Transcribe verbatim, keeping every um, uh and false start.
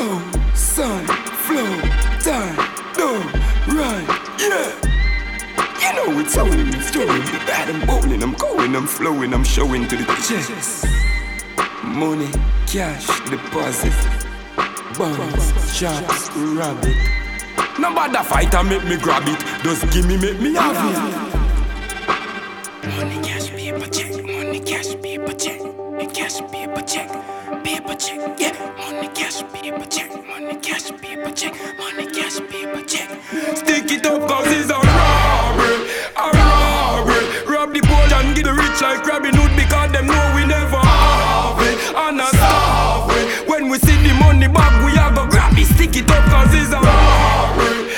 Sound, sun, flow, time, done, right, yeah. You know it's how it's doing. Bad, I'm bowling, I'm going, I'm flowing, I'm showing to the chest. Money, cash, deposit, bonds, shops, rabbit. Nobody fight and make me grab it. Just give me, make me have it. Money, cash, paper, check. Money, cash, paper, check. Cash, paper, check. Paper, check. Yeah. Money, cash, paper, check. Money, cash, paper, check. Money, cash, paper, check. Stick it up cause it's a robbery. A robbery. Rob the poor and get the rich like Robin Hood because them know we never have it. And a starve it. When we see the money back we a go grab it. Stick it up cause it's a robbery.